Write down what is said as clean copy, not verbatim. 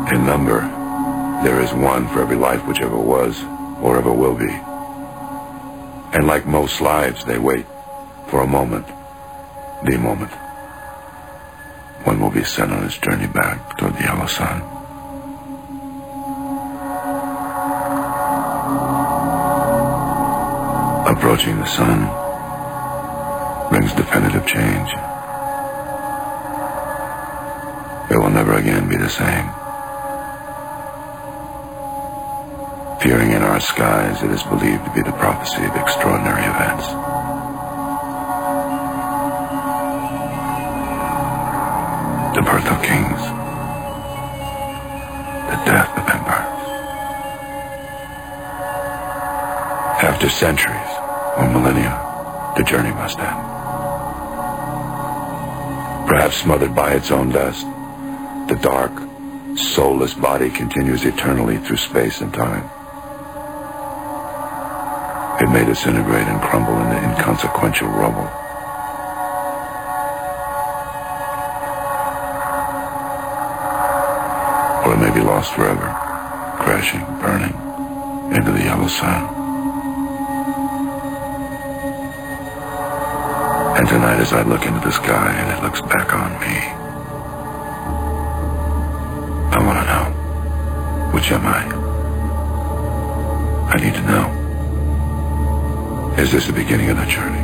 In number, there is one for every life which ever was or ever will be. And like most lives, they wait for a moment, the moment. One will be sent on his journey back toward the yellow sun. Approaching the sun brings definitive change. It will never again be the same. Appearing in our skies, it is believed to be the prophecy of extraordinary events. The birth of kings, the death of empires. After centuries or millennia, the journey must end. Perhaps smothered by its own dust, the dark, soulless body continues eternally through space and time. It may disintegrate and crumble into inconsequential rubble. Or it may be lost forever, crashing, burning into the yellow sun. And tonight as I look into the sky and it looks back on me, I want to know, which am I? I need to know. Is this the beginning of the journey?